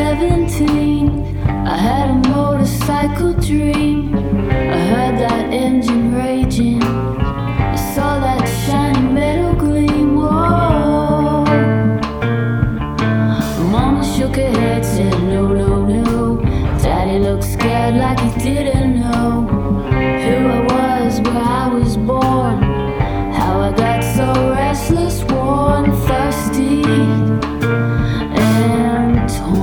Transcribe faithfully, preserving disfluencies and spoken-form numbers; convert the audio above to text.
seventeen, I had a motorcycle dream. I heard that engine raging.